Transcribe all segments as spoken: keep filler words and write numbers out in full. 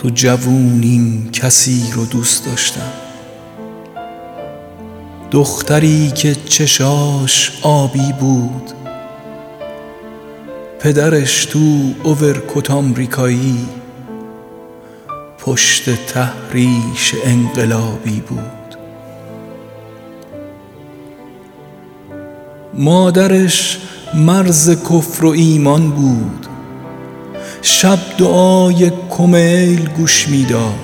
تو جوونیم کسی رو دوست داشتم، دختری که چشاش آبی بود، پدرش تو اوورکوت آمریکایی، پشت تحریش انقلابی بود. مادرش مرز کفر و ایمان بود، شب دعای کمیل گوش میداد،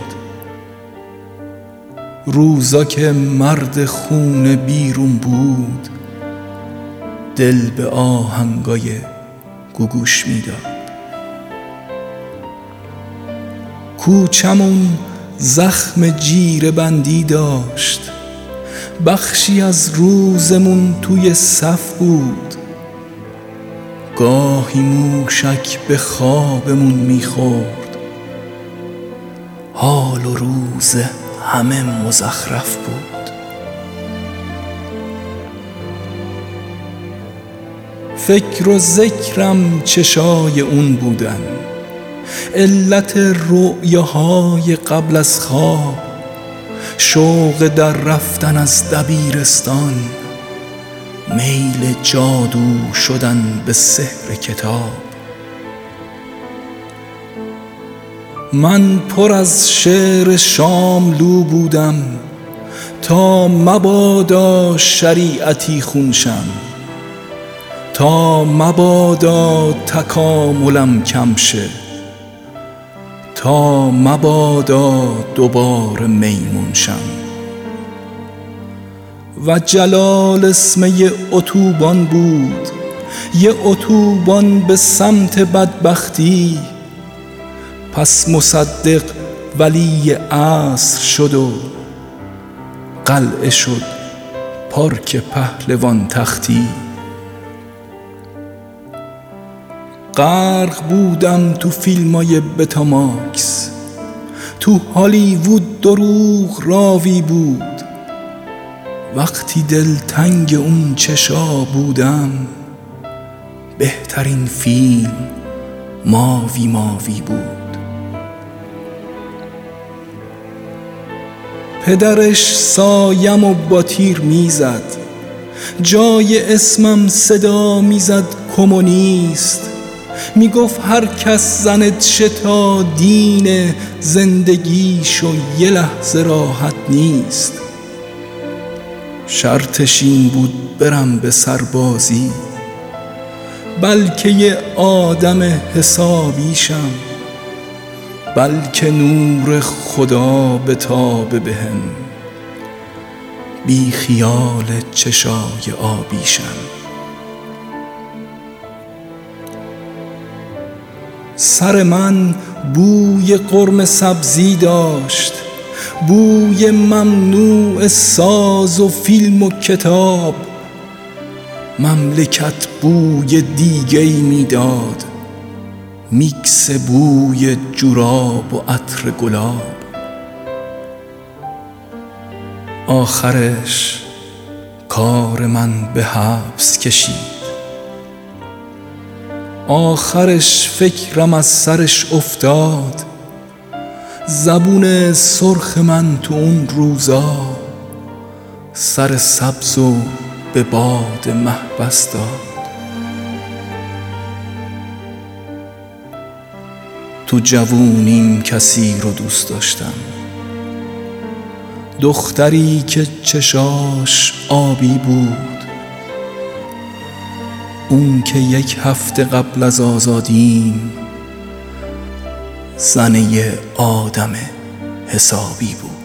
روزا که مرد خون بیرون بود، دل به آهنگای گوگوش میداد. کوچمون زخم جیره بندی داشت، بخشی از روزمون توی صف بود، گاهی موشک به خوابمون میخورد، حال و روز همه مزخرف بود. فکر و ذکرم چشای اون بودن، علت رؤیاهای قبل از خواب، شوق در رفتن از دبیرستان، میل جادو شدن به سحر کتاب. من پر از شعر شاملو بودم تا مبادا شریعتی خونشم، تا مبادا تکاملم کم شه، تا مبادا دوباره میمون شم. و جلال اسم یه اتوبان بود، یه اتوبان به سمت بدبختی. پس مصدق ولی عصر شد و قلعه شد پارک پهلوان تختی. غرق بودم تو فیلمای بتاماکس، تو هالیوود دروغ راوی بود. وقتی دلتنگ اون چشا بودم، بهترین فیلم ماوی ماوی بود. پدرش سایم و با تیر میزد، جای اسمم صدا میزد کمونیست. میگفت هر کس زنت شتا دین زندگیشو یه لحظه راحت نیست. شرطش این بود برم به سربازی، بلکه یه آدم حسابیشم، بلکه نور خدا بتابه بهم، بی خیال چشای آبیشم. سر من بوی قرمه سبزی داشت، بوی ممنوع ساز و فیلم و کتاب. مملکت بوی دیگه‌ای میداد، میکس بوی جوراب و عطر گلاب. آخرش کار من به حبس کشید، آخرش فکرم از سرش افتاد. زبون سرخ من تو اون روزا، سر سبز و به باد محبس داد. تو جوونیم کسی رو دوست داشتم، دختری که چشاش آبی بود، اون که یک هفته قبل از آزادیم زن یه آدم حسابی بود.